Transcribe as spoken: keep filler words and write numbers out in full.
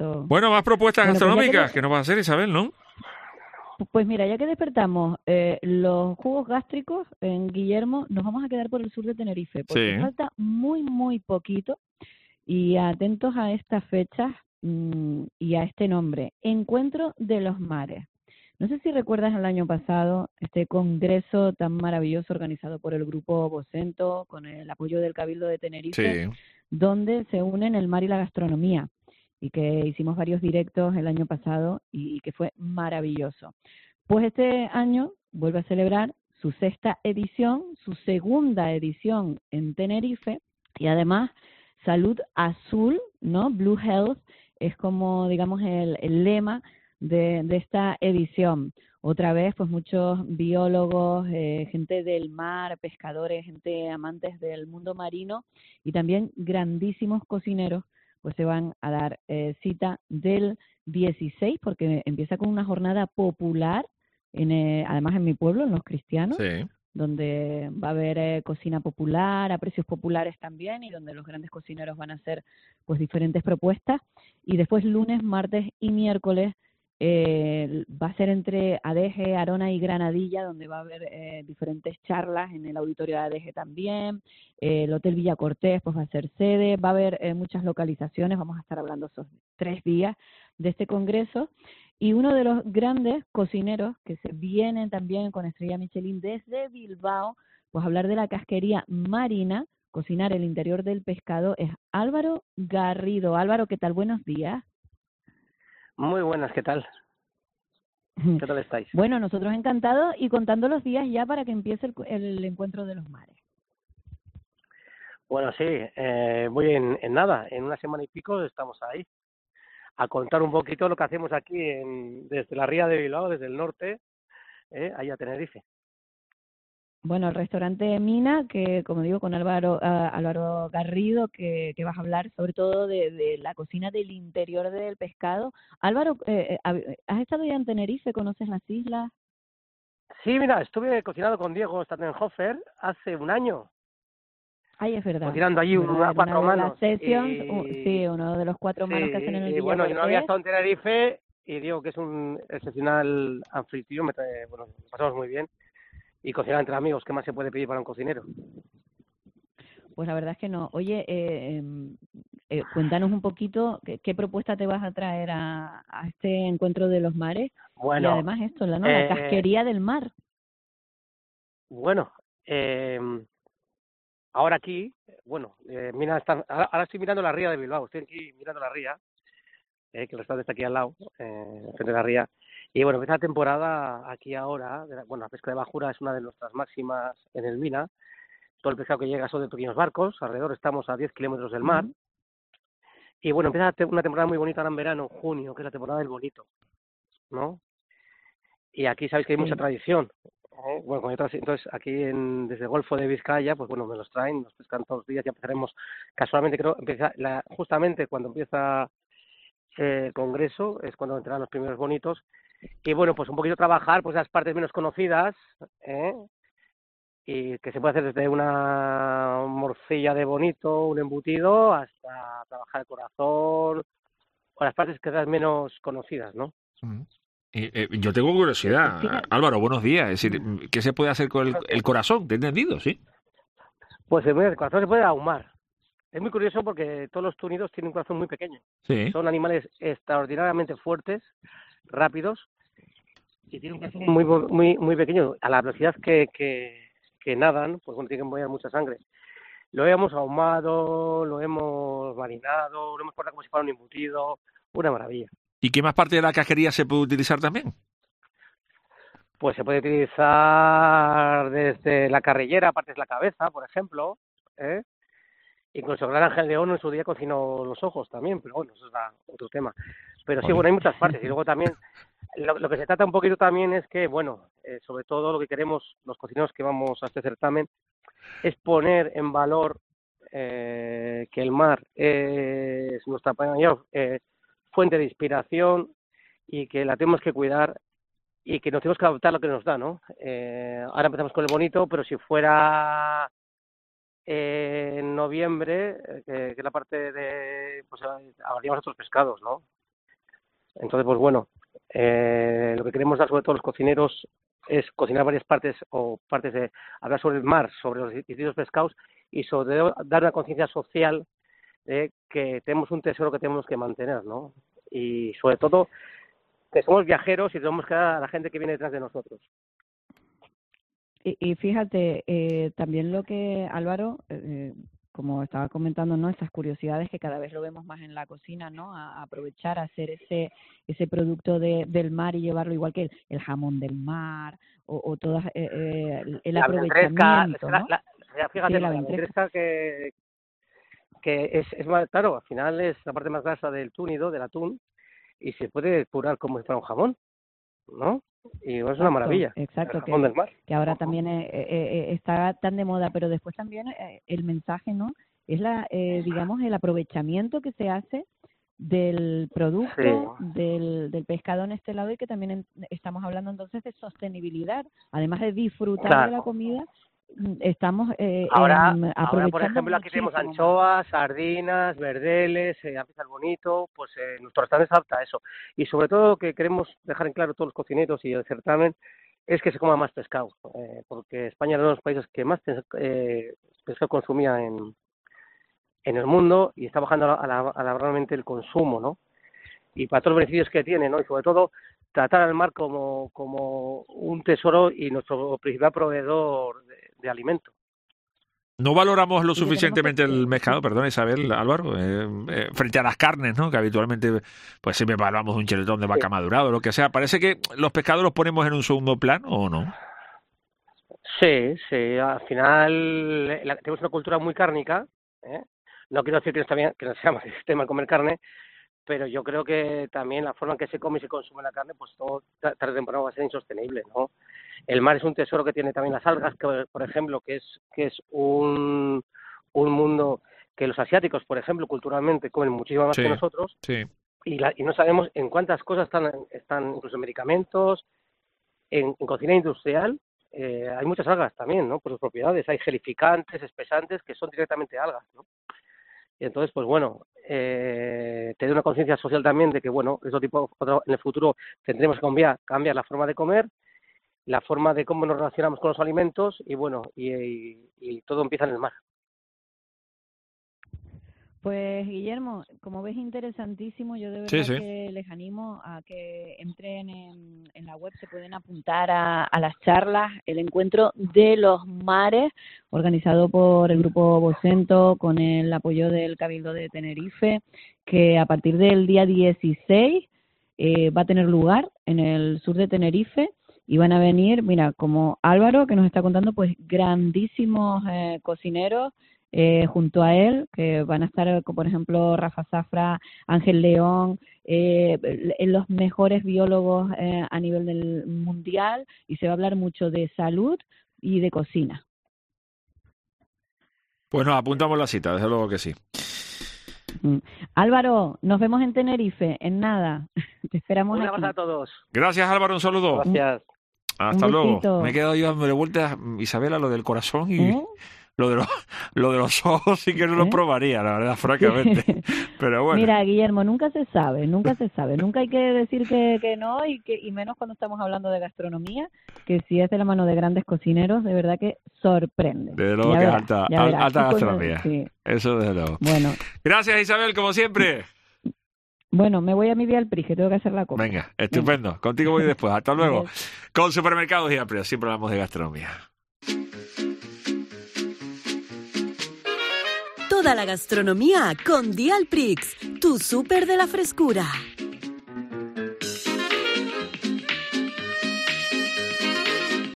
eso. Bueno, más propuestas Bueno, pues ya que gastronómicas de- que nos va a hacer Isabel, ¿no? Pues mira, ya que despertamos eh, los jugos gástricos en Guillermo, nos vamos a quedar por el sur de Tenerife, porque Sí. falta muy, muy poquito. Y atentos a estas fechas mm, y a este nombre, Encuentro de los Mares. No sé si recuerdas el año pasado este congreso tan maravilloso organizado por el Grupo Vocento con el apoyo del Cabildo de Tenerife, Sí. donde se unen el mar y la gastronomía, y que hicimos varios directos el año pasado y, y que fue maravilloso. Pues este año vuelve a celebrar su sexta edición, su segunda edición en Tenerife, y además Salud Azul, ¿no? Blue Health es como, digamos, el, el lema de, de esta edición. Otra vez, pues muchos biólogos, eh, gente del mar, pescadores, gente amantes del mundo marino y también grandísimos cocineros, pues se van a dar eh, cita del dieciséis, porque empieza con una jornada popular, en, eh, además en mi pueblo, en Los Cristianos, Sí. donde va a haber eh, cocina popular, a precios populares también, y donde los grandes cocineros van a hacer pues diferentes propuestas. Y después lunes, martes y miércoles eh, va a ser entre Adeje, Arona y Granadilla, donde va a haber eh, diferentes charlas en el auditorio de Adeje también. Eh, el Hotel Villa Cortés pues va a ser sede, va a haber eh, muchas localizaciones, vamos a estar hablando esos tres días de este congreso. Y uno de los grandes cocineros que se vienen también con estrella Michelin desde Bilbao, pues hablar de la casquería marina, cocinar el interior del pescado, es Álvaro Garrido. Álvaro, ¿qué tal? Buenos días. Muy buenas, ¿qué tal? ¿Qué tal estáis? Bueno, nosotros encantados y contando los días ya para que empiece el, el encuentro de los mares. Bueno, sí, eh, muy en, en nada, en una semana y pico estamos ahí, a contar un poquito lo que hacemos aquí en, desde la ría de Bilbao, desde el norte, eh, ahí a Tenerife. Bueno, el restaurante Mina, que como digo, con Álvaro, uh, Álvaro Garrido, que, que vas a hablar sobre todo de, de la cocina del interior del pescado. Álvaro, eh, ¿has estado ya en Tenerife? ¿Conoces las islas? Sí, mira, estuve cocinando con Diego Statenhofer hace un año, Ay, es verdad. cocinando allí Es un, verdad, a en una cuatro de las manos. sessions, uh, sí, Y uno de los cuatro sí, manos que hacen en el y Villa bueno, yo no había Cortés. estado en Tenerife y Diego, que es un excepcional anfitrión, me trae, bueno, lo pasamos muy bien. Y cocinar entre amigos, ¿qué más se puede pedir para un cocinero? Pues la verdad es que no. Oye, eh, eh, cuéntanos un poquito qué, qué propuesta te vas a traer a, a este encuentro de los mares y Bueno, además esto, ¿no? La eh, casquería del mar. bueno, eh, ahora aquí, bueno, eh, mira, está, ahora, ahora estoy mirando la ría de Bilbao, estoy aquí mirando la ría, eh, que el restaurante está aquí al lado, eh, frente a la ría. Y bueno, empieza la temporada aquí ahora, de la, bueno, la pesca de bajura es una de nuestras máximas en el Mina. Todo el pescado que llega son de pequeños barcos, alrededor estamos a diez kilómetros del mar. Uh-huh. Y bueno, empieza una temporada muy bonita ahora en verano, en junio, que es la temporada del bonito, ¿no? Y aquí sabéis que hay mucha Sí. tradición. ¿eh? Bueno, con otras, entonces aquí en, desde el Golfo de Vizcaya, pues bueno, me los traen, nos pescan todos los días, ya empezaremos, casualmente creo, empieza la, justamente cuando empieza eh, el congreso, es cuando entrarán los primeros bonitos, y bueno, pues un poquito trabajar pues las partes menos conocidas, ¿eh? Y que se puede hacer desde una morcilla de bonito, un embutido, hasta trabajar el corazón, o las partes que sean menos conocidas, ¿no? Mm. Eh, eh, yo tengo curiosidad, Fíjate. Álvaro, buenos días. Es decir, ¿qué se puede hacer con el, el corazón? ¿Te he entendido? Sí. Pues el corazón se puede ahumar. Es muy curioso porque todos los túnidos tienen un corazón muy pequeño. Sí. Son animales extraordinariamente fuertes, rápidos, y tienen un corazón muy muy muy pequeño. A la velocidad que, que, que nadan, pues bueno, tienen que mover mucha sangre. Lo hemos ahumado, lo hemos marinado, lo hemos cortado como si fuera un embutido. Una maravilla. ¿Y qué más parte de la casquería se puede utilizar también? Pues se puede utilizar desde la carrillera, partes de la cabeza, por ejemplo, ¿eh? Incluso Gran Ángel de Ono en su día cocinó los ojos también, pero bueno, eso es la, otro tema. Pero sí, Oye. bueno, hay muchas partes. Y luego también, lo, lo que se trata un poquito también es que, bueno, eh, sobre todo lo que queremos los cocineros que vamos a este certamen es poner en valor eh, que el mar es nuestra mayor eh, fuente de inspiración y que la tenemos que cuidar y que nos tenemos que adaptar a lo que nos da, ¿no? Eh, ahora empezamos con el bonito, pero si fuera eh, en noviembre, eh, que, que es la parte de, pues habríamos otros pescados, ¿no? Entonces, pues bueno, eh, lo que queremos dar sobre todo los cocineros es cocinar varias partes o partes de hablar sobre el mar, sobre los distintos pescados y sobre dar una conciencia social de que tenemos un tesoro que tenemos que mantener, ¿no? Y sobre todo que somos viajeros y tenemos que dar a la gente que viene detrás de nosotros. Y, y fíjate, eh, también lo que Álvaro, eh, como estaba comentando, ¿no? Esas curiosidades que cada vez lo vemos más en la cocina, ¿no? A, a aprovechar, a hacer ese ese producto de, del mar y llevarlo igual que el, el jamón del mar o, o todas eh, eh, el, el la aprovechamiento, la, ¿no? la, la, fíjate, sí, la, la ventresca que, que es, es más, claro, al final es la parte más grasa del túnido, del atún, y se puede curar como si fuera un jamón, ¿no? Y es exacto, una maravilla. Exacto, el jamón que, del mar. que ahora también eh, eh, está tan de moda, pero después también eh, el mensaje, ¿no? Es la, eh, digamos, el aprovechamiento que se hace del producto, sí. del, del pescado en este lado, y que también en, estamos hablando entonces de sostenibilidad, además de disfrutar claro. de la comida. Estamos eh, ahora, en, aprovechando ahora, por ejemplo, aquí tenemos anchoas, sardinas, verdeles, eh, apizal bonito, pues eh, nuestro restaurante se adapta a eso. Y sobre todo lo que queremos dejar en claro todos los cocineros y el certamen es que se coma más pescado, eh, porque España es uno de los países que más eh, pescado consumía en, en el mundo y está bajando a la, a la, realmente el consumo, ¿no? Y para todos los beneficios que tiene, ¿no? Y sobre todo tratar al mar como, como un tesoro y nuestro principal proveedor de, de alimento. No valoramos lo suficientemente el pescado, perdón Isabel, Álvaro, eh, eh, frente a las carnes, ¿no? Que habitualmente pues siempre valoramos un chuletón de vaca sí. madurado, lo que sea. Parece que los pescados los ponemos en un segundo plano, ¿o no? Sí, sí. Al final la, tenemos una cultura muy cárnica, ¿eh? No quiero decir que no, está bien, que no sea mal sistema comer carne, pero yo creo que también la forma en que se come y se consume la carne, pues todo tarde o temprano va a ser insostenible, ¿no? El mar es un tesoro que tiene también las algas, que, por ejemplo, que es que es un, un mundo que los asiáticos, por ejemplo, culturalmente comen muchísimo más sí, que nosotros, sí. y, la, y no sabemos en cuántas cosas están, están incluso en medicamentos, en, en cocina industrial, eh, hay muchas algas también, ¿no? Por sus propiedades, hay gelificantes, espesantes, que son directamente algas, ¿no? Y entonces, pues bueno, eh, tener una conciencia social también de que, bueno, eso tipo, otro, en el futuro tendremos que cambiar, cambiar la forma de comer, la forma de cómo nos relacionamos con los alimentos y, bueno, y, y, y todo empieza en el mar. Pues, Guillermo, como ves, interesantísimo. Yo de verdad sí, sí. que les animo a que entren en, en la web, se pueden apuntar a, a las charlas, el encuentro de los mares, organizado por el Grupo Vocento, con el apoyo del Cabildo de Tenerife, que a partir del día dieciséis eh, va a tener lugar en el sur de Tenerife, y van a venir, mira, como Álvaro, que nos está contando, pues grandísimos eh, cocineros, Eh, junto a él, que van a estar, por ejemplo, Rafa Zafra, Ángel León, eh, los mejores biólogos eh, a nivel del mundial, y se va a hablar mucho de salud y de cocina. Pues nos apuntamos la cita, desde luego que sí. Mm. Álvaro, nos vemos en Tenerife, en nada. Te esperamos Un aquí. abrazo a todos. Gracias, Álvaro, un saludo. Gracias. Hasta luego. Me he quedado yo dándole vueltas, Isabel, a lo del corazón y... ¿Eh? Lo de los, lo de los ojos sí que no lo ¿Eh? probaría, la verdad, francamente. Pero bueno. Mira, Guillermo, nunca se sabe, nunca se sabe. Nunca hay que decir que, que no, y que y menos cuando estamos hablando de gastronomía, que si es de la mano de grandes cocineros, de verdad que sorprende. Desde luego que es alta, alta gastronomía. Sí. Eso desde luego. Bueno. Gracias, Isabel, como siempre. Bueno, me voy a mi día al Pris, que tengo que hacer la compra. Venga, estupendo. Venga. Contigo voy después. Hasta luego. Yes. Con Supermercados y Amplios, siempre hablamos de gastronomía. Toda la gastronomía con Dialprix, tu súper de la frescura.